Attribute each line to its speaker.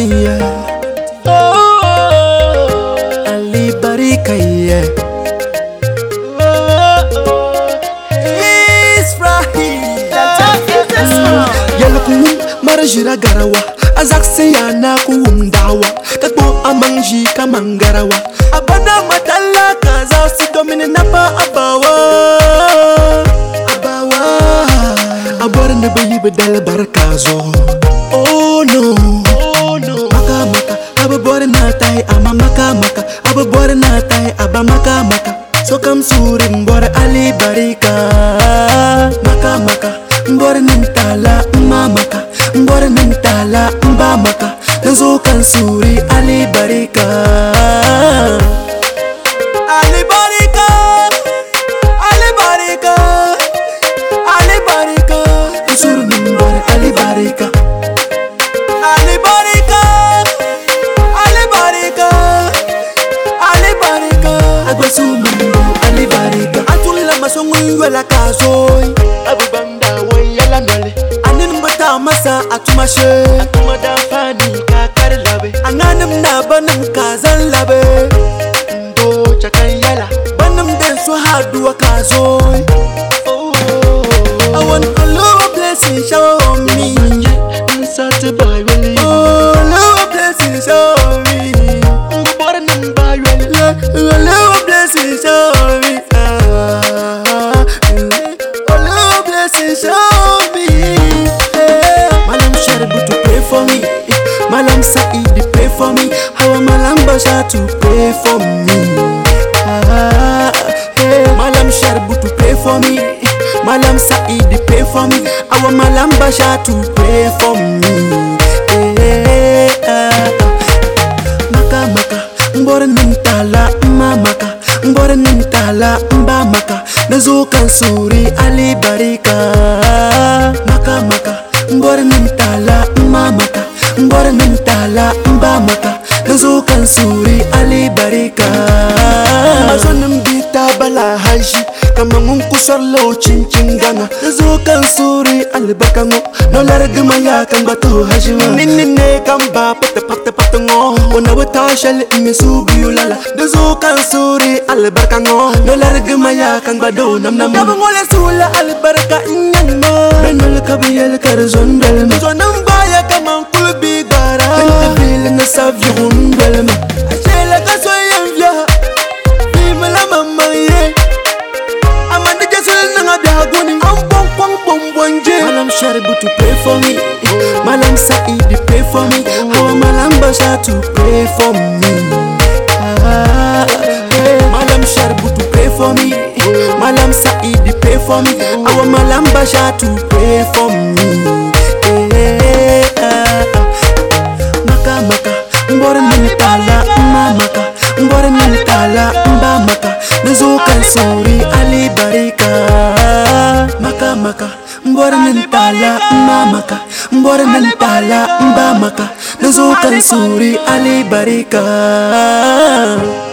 Speaker 1: Ali Barika, yeah. Marajira garawa azakse yana kuumdawa tatbo amanji kamangarawa abana matalla kaza si domine napa abawa abora ne bayi bedal barkazo. Oh no maka maka ababora na tai ama maka maka ababora na tai aba maka maka so kam suri mbora Ali Barika maka maka mbora nintala mamaka mbora nintala mbamaka nazo kan suri Ali Barika. Ali Barika, Ali Barika, Ali Barika, suri mbora Ali Barika. Ali Barika, Ali Barika, Ali Barika, agwasu mbora Ali Barika. Atula masongo wala kazoi abubanda wayala nole masa atumashe atumada fani kakar labe anganim na banim kazan labe ndo chakan yala banim den so haduwa kazo. I want a little blessing show me inside boy really. Oh little blessing show me banim boy really. A little blessing show me a little blessing show me. To pray for me, Malam Said pray for me. How Malam Basha to pray for me. Malam Sharbu to pray for me. Malam Said pray for me. How Malam Basha to pray for me. Maka maka, mbora nintala mamaka, mbora nintala mbamaka. Nazo kan suri Ali Barika. Maka maka. Mbora nintala mamaka, mbora nintala mbamaka, nazo kan suri Ali Barika. Mazonin bita bala haji kama kusar laucin gana nazo kan suri albarka ngo no larguma ya kan batu haji ninne kan ba pata ngo wana wata shal imi su biyu lala nazo kan suri albarka ngo no larguma ya kan bado nam ngole sula albarka nyangma benul kabiyel karzon dalma zonan baya kaman kulbi gara ente fil na savyun dalma achela kasoyen vya bimala mamaye amanda jasul na biagoni am bonje. Malam Sharibu to pray for me, Malam Said pray for me, how Malam Basha to pray for me. Malam Sharibu to pray for me, Malam Said pray for me, how Malam Basha to pray for me. Maka maka, mbora nintala mamaka, mbora nintala mbamaka, nazo kan suri Ali Barika. Maka maka, mbora nintala mamaka, mbora nintala mbamaka, nazo kan suri Ali Barika.